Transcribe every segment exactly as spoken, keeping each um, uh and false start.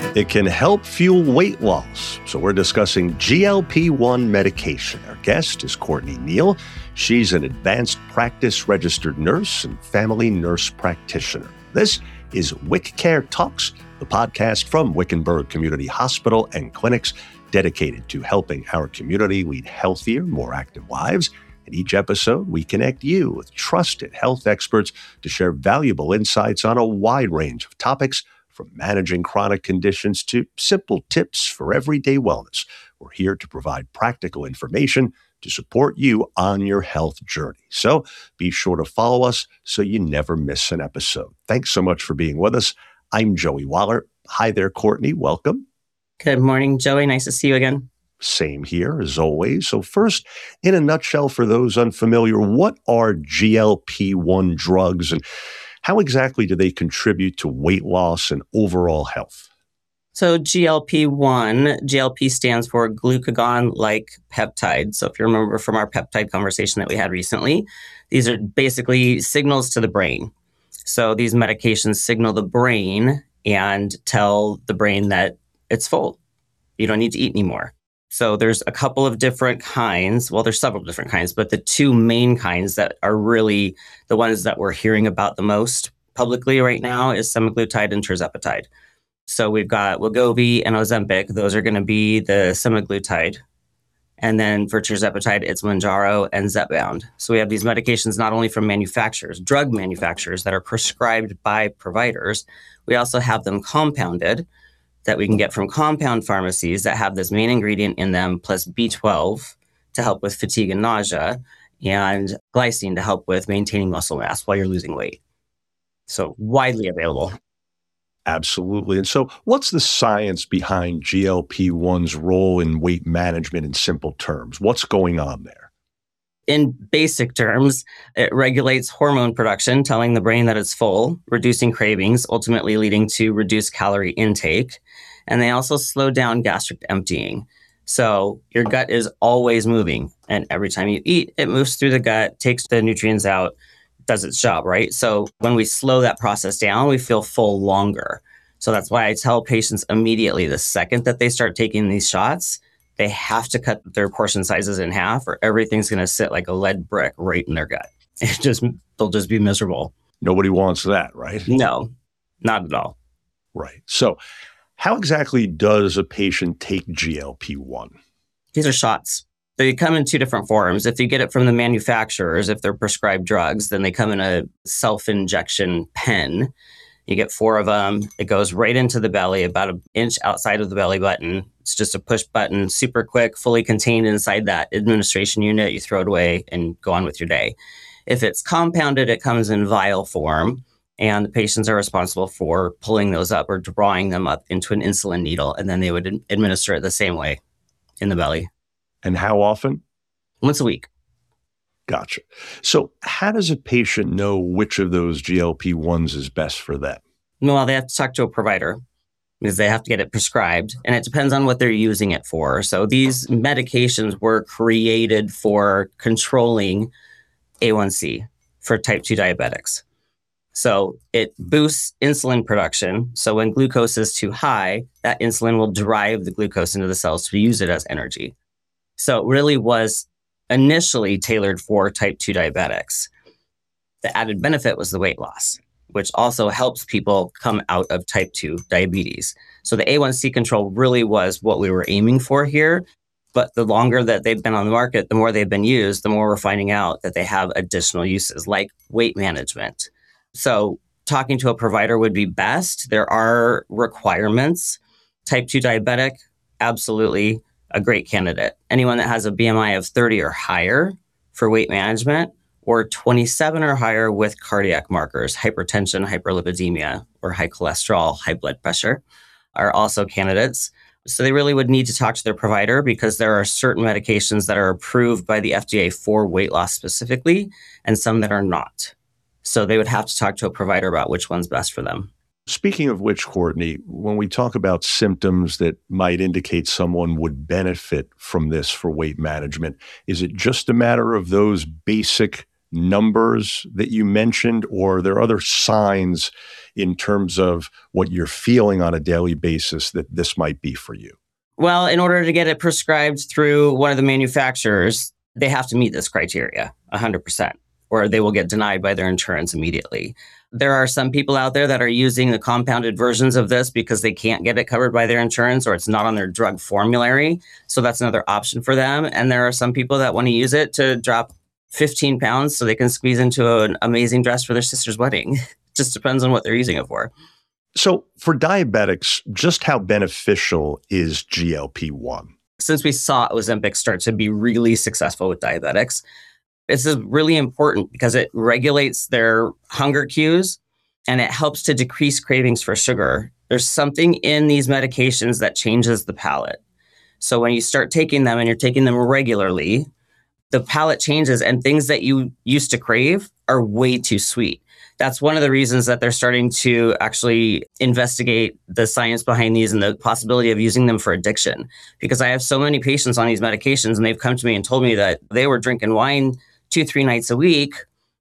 It can help fuel weight loss. So we're discussing G L P one medication. Our guest is Courtney Neal. She's an advanced practice registered nurse and family nurse practitioner. This is WIC-Care Talks, the podcast from Wickenburg Community Hospital and Clinics dedicated to helping our community lead healthier, more active lives. In each episode, we connect you with trusted health experts to share valuable insights on a wide range of topics, from managing chronic conditions to simple tips for everyday wellness. We're here to provide practical information to support you on your health journey. So be sure to follow us so you never miss an episode. Thanks so much for being with us. I'm Joey Waller. Hi there, Courtney. Welcome. Good morning, Joey. Nice to see you again. Same here, as always. So first, in a nutshell, for those unfamiliar, what are G L P one drugs and how exactly do they contribute to weight loss and overall health? So G L P one, G L P stands for glucagon-like peptide. So if you remember from our peptide conversation that we had recently, these are basically signals to the brain. So these medications signal the brain and tell the brain that it's full. You don't need to eat anymore. So there's a couple of different kinds. Well, there's several different kinds, but the two main kinds that are really the ones that we're hearing about the most publicly right now is semaglutide and tirzepatide. So we've got Wegovy and Ozempic. Those are going to be the semaglutide. And then for tirzepatide, it's Mounjaro and Zepbound. So we have these medications not only from manufacturers, drug manufacturers that are prescribed by providers. We also have them compounded that we can get from compound pharmacies that have this main ingredient in them, plus B twelve to help with fatigue and nausea, and glycine to help with maintaining muscle mass while you're losing weight. So widely available. Absolutely. And so what's the science behind G L P one's role in weight management in simple terms? What's going on there? In basic terms, it regulates hormone production, telling the brain that it's full, reducing cravings, ultimately leading to reduced calorie intake. And they also slow down gastric emptying. So your gut is always moving. And every time you eat, it moves through the gut, takes the nutrients out, does its job, right? So when we slow that process down, we feel full longer. So that's why I tell patients immediately, the second that they start taking these shots, they have to cut their portion sizes in half or everything's going to sit like a lead brick right in their gut. It just, they'll just be miserable. Nobody wants that, right? No, not at all. Right. So how exactly does a patient take G L P one? These are shots. They come in two different forms. If you get it from the manufacturers, if they're prescribed drugs, then they come in a self-injection pen. You get four of them. It goes right into the belly, about an inch outside of the belly button. It's just a push button, super quick, fully contained inside that administration unit. You throw it away and go on with your day. If it's compounded, it comes in vial form, and the patients are responsible for pulling those up or drawing them up into an insulin needle, and then they would administer it the same way in the belly. And how often? Once a week. Gotcha. So how does a patient know which of those G L P ones is best for them? Well, they have to talk to a provider because they have to get it prescribed, and it depends on what they're using it for. So these medications were created for controlling A one C for type two diabetics. So it boosts insulin production. So when glucose is too high, that insulin will drive the glucose into the cells to use it as energy. So it really was initially tailored for type two diabetics. The added benefit was the weight loss, which also helps people come out of type two diabetes. So the A one C control really was what we were aiming for here. But the longer that they've been on the market, the more they've been used, the more we're finding out that they have additional uses like weight management. So talking to a provider would be best. There are requirements. Type two diabetic, absolutely a great candidate. Anyone that has a B M I of thirty or higher for weight management, or twenty-seven or higher with cardiac markers, hypertension, hyperlipidemia, or high cholesterol, high blood pressure, are also candidates. So they really would need to talk to their provider because there are certain medications that are approved by the F D A for weight loss specifically, and some that are not. So they would have to talk to a provider about which one's best for them. Speaking of which, Courtney, when we talk about symptoms that might indicate someone would benefit from this for weight management, is it just a matter of those basic numbers that you mentioned, or are there other signs in terms of what you're feeling on a daily basis that this might be for you? Well, in order to get it prescribed through one of the manufacturers, they have to meet this criteria one hundred percent, or they will get denied by their insurance immediately. There are some people out there that are using the compounded versions of this because they can't get it covered by their insurance or it's not on their drug formulary. So that's another option for them. And there are some people that want to use it to drop fifteen pounds so they can squeeze into an amazing dress for their sister's wedding. Just depends on what they're using it for. So for diabetics, just how beneficial is G L P one? Since we saw Ozempic start to be really successful with diabetics, this is really important because it regulates their hunger cues and it helps to decrease cravings for sugar. There's something in these medications that changes the palate. So when you start taking them and you're taking them regularly, the palate changes and things that you used to crave are way too sweet. That's one of the reasons that they're starting to actually investigate the science behind these and the possibility of using them for addiction. Because I have so many patients on these medications and they've come to me and told me that they were drinking wine two, three nights a week,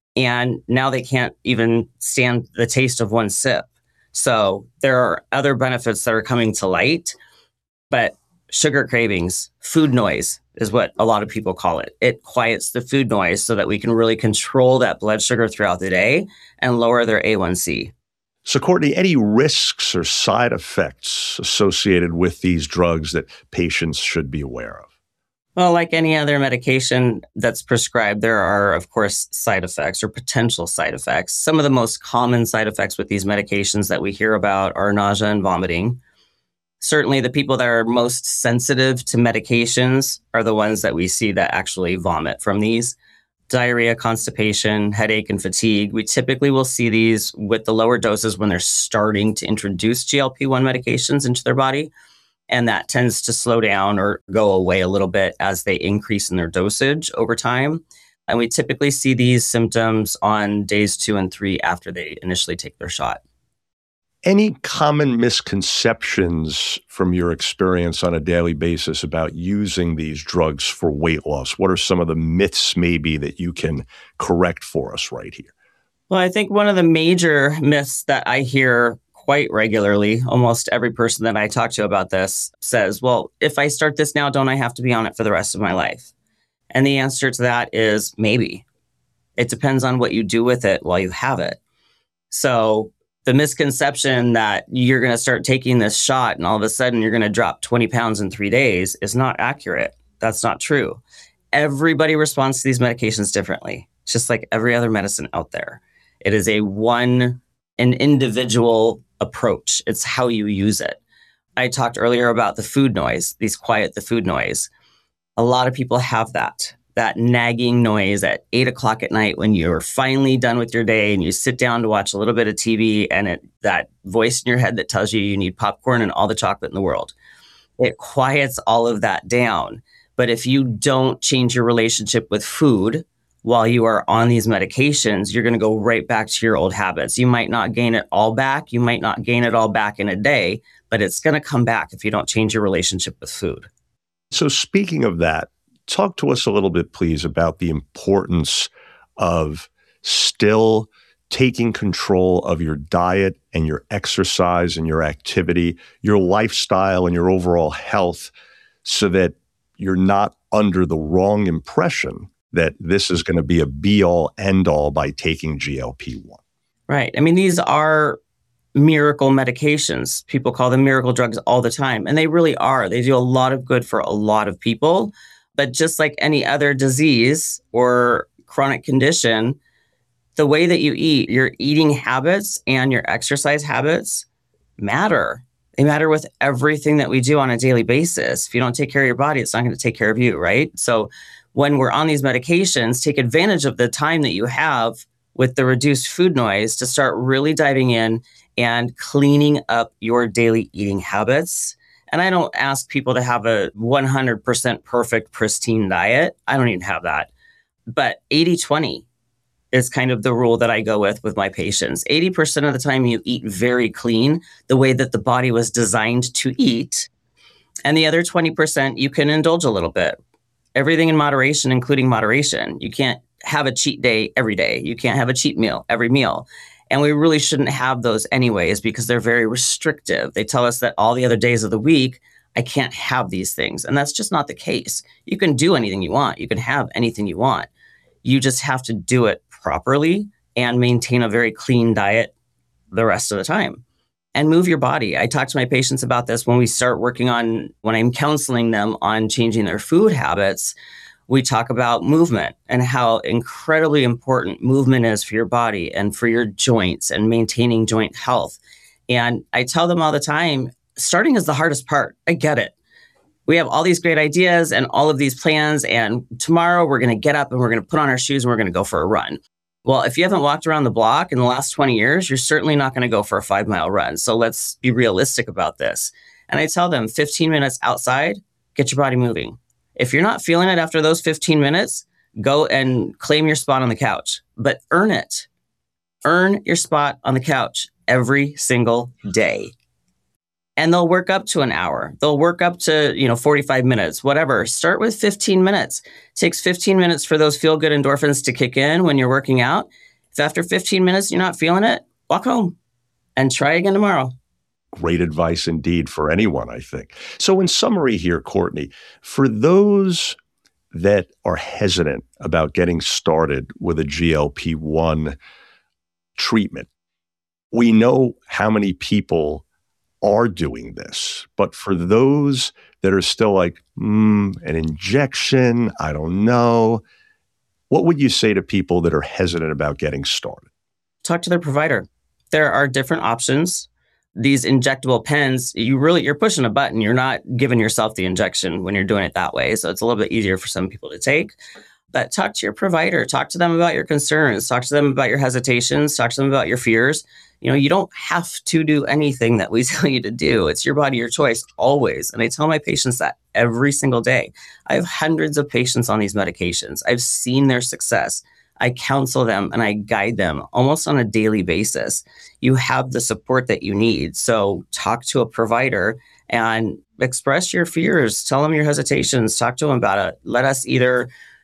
and now they can't even stand the taste of one sip. So there are other benefits that are coming to light, but sugar cravings, food noise is what a lot of people call it. It quiets the food noise so that we can really control that blood sugar throughout the day and lower their A one C. So, Courtney, any risks or side effects associated with these drugs that patients should be aware of? Well, like any other medication that's prescribed, there are, of course, side effects or potential side effects. Some of the most common side effects with these medications that we hear about are nausea and vomiting. Certainly, the people that are most sensitive to medications are the ones that we see that actually vomit from these. Diarrhea, constipation, headache, and fatigue. We typically will see these with the lower doses when they're starting to introduce G L P one medications into their body. And that tends to slow down or go away a little bit as they increase in their dosage over time. And we typically see these symptoms on days two and three after they initially take their shot. Any common misconceptions from your experience on a daily basis about using these drugs for weight loss? What are some of the myths maybe that you can correct for us right here? Well, I think one of the major myths that I hear quite regularly, almost every person that I talk to about this says, well, if I start this now, don't I have to be on it for the rest of my life? And the answer to that is maybe. It depends on what you do with it while you have it. So the misconception that you're going to start taking this shot and all of a sudden you're going to drop twenty pounds in three days is not accurate. That's not true. Everybody responds to these medications differently, just like every other medicine out there. It is a one, an individual approach. It's how you use it. I talked earlier about the food noise, these quiet the food noise. A lot of people have that, that nagging noise at eight o'clock at night when you're finally done with your day and you sit down to watch a little bit of T V and it, that voice in your head that tells you you need popcorn and all the chocolate in the world. It quiets all of that down. But if you don't change your relationship with food while you are on these medications, you're going to go right back to your old habits. You might not gain it all back. You might not gain it all back in a day, but it's going to come back if you don't change your relationship with food. So speaking of that, talk to us a little bit, please, about the importance of still taking control of your diet and your exercise and your activity, your lifestyle and your overall health, so that you're not under the wrong impression that this is going to be a be-all, end-all by taking G L P one. Right. I mean, these are miracle medications. People call them miracle drugs all the time, and they really are. They do a lot of good for a lot of people. But just like any other disease or chronic condition, the way that you eat, your eating habits and your exercise habits matter. They matter with everything that we do on a daily basis. If you don't take care of your body, it's not going to take care of you, right? So when we're on these medications, take advantage of the time that you have with the reduced food noise to start really diving in and cleaning up your daily eating habits. And I don't ask people to have a one hundred percent perfect, pristine diet. I don't even have that. But eighty twenty is kind of the rule that I go with with my patients. eighty percent of the time you eat very clean, the way that the body was designed to eat. And the other twenty percent you can indulge a little bit. Everything in moderation, including moderation. You can't have a cheat day every day. You can't have a cheat meal every meal. And we really shouldn't have those anyways because they're very restrictive. They tell us that all the other days of the week, I can't have these things. And that's just not the case. You can do anything you want. You can have anything you want. You just have to do it properly and maintain a very clean diet the rest of the time. And move your body. I talk to my patients about this when we start working on, when I'm counseling them on changing their food habits. We talk about movement and how incredibly important movement is for your body and for your joints and maintaining joint health. And I tell them all the time, starting is the hardest part. I get it. We have all these great ideas and all of these plans. And tomorrow we're going to get up and we're going to put on our shoes and we're going to go for a run. Well, if you haven't walked around the block in the last twenty years, you're certainly not going to go for a five mile run. So let's be realistic about this. And I tell them fifteen minutes outside, get your body moving. If you're not feeling it after those fifteen minutes, go and claim your spot on the couch, but earn it. Earn your spot on the couch every single day. And they'll work up to an hour. They'll work up to, you know, forty-five minutes, whatever. Start with fifteen minutes. It takes fifteen minutes for those feel-good endorphins to kick in when you're working out. If after fifteen minutes you're not feeling it, walk home and try again tomorrow. Great advice indeed for anyone, I think. So in summary here, Courtney, for those that are hesitant about getting started with a G L P one treatment, we know how many people are doing this. But for those that are still like, mm, an injection, I don't know, what would you say to people that are hesitant about getting started? Talk to their provider. There are different options. These injectable pens, you really, you're pushing a button. You're not giving yourself the injection when you're doing it that way. So it's a little bit easier for some people to take. But talk to your provider. Talk to them about your concerns. Talk to them about your hesitations. Talk to them about your fears. You know, you don't have to do anything that we tell you to do. It's your body, your choice, always. And I tell my patients that every single day. I have hundreds of patients on these medications. I've seen their success. I counsel them and I guide them almost on a daily basis. You have the support that you need. So talk to a provider and express your fears. Tell them your hesitations. Talk to them about it. Let us either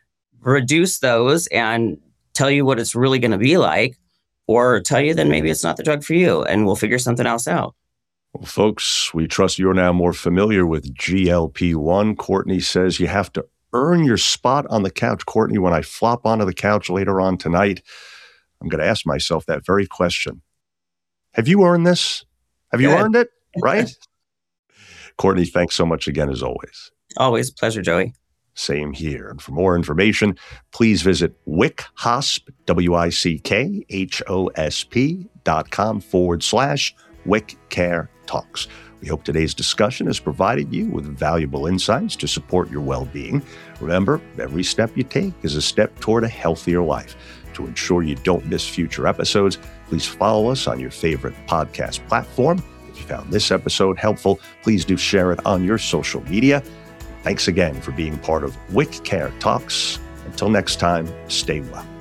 reduce those and tell you what it's really going to be like, or tell you that maybe it's not the drug for you and we'll figure something else out. Well, folks, we trust you're now more familiar with G L P one. Courtney says you have to earn your spot on the couch. Courtney, when I flop onto the couch later on tonight, I'm going to ask myself that very question. Have you earned this? Have you Good. earned it? Right? Courtney, thanks so much again, as always. Always a pleasure, Joey. Same here. And for more information, please visit wickhosp, W I C K H O S P dot com forward slash Wick Care Talks. We hope today's discussion has provided you with valuable insights to support your well-being. Remember, every step you take is a step toward a healthier life. To ensure you don't miss future episodes, please follow us on your favorite podcast platform. If you found this episode helpful, please do share it on your social media. Thanks again for being part of Wick Care Talks. Until next time, stay well.